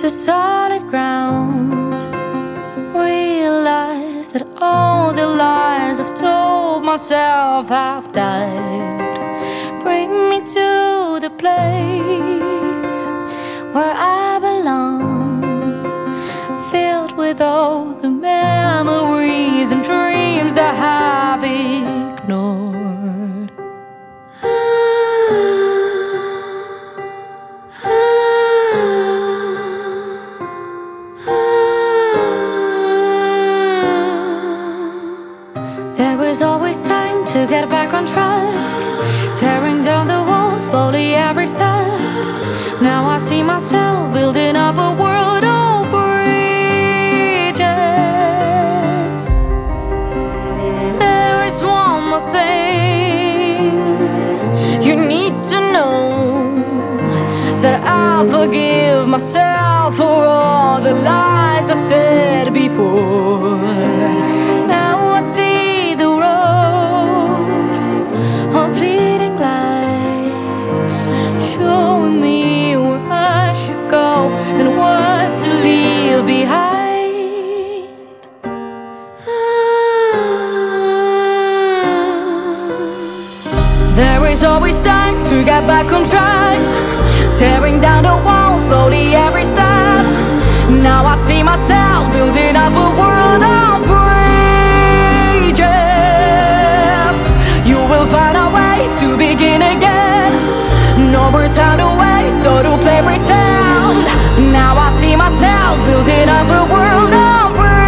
to solid ground. Realize that all the lies I've told myself have died. Bring me to the place where I belong, filled with all the memories and dreams I have ignored. There is always time to get back on track, tearing down the walls slowly every step. Now I see myself building up a world of bridges. There is one more thing you need to know, that I forgive myself for all the lies I said before. Now I see the road of leading lights, showing me where I should go and what to leave behind. There is always time to get back on track, tearing down the walls slowly every step. Now I see myself building up a world of bridges. You will find a way to begin again. No more time to waste or to play pretend. Now I see myself building up a world of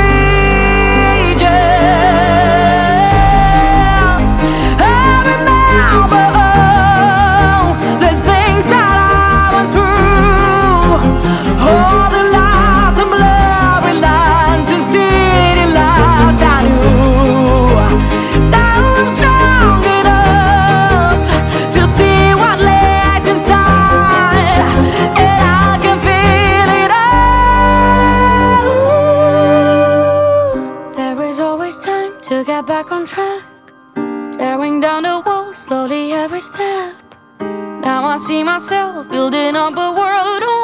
bridges. I remember all the things that I went through, all the lies and blurry lines and city lights I knew. Now I'm strong enough to see what lies inside, and I can feel it all. There is always time to get back on track, tearing down the walls slowly every step. Now I see myself building up a world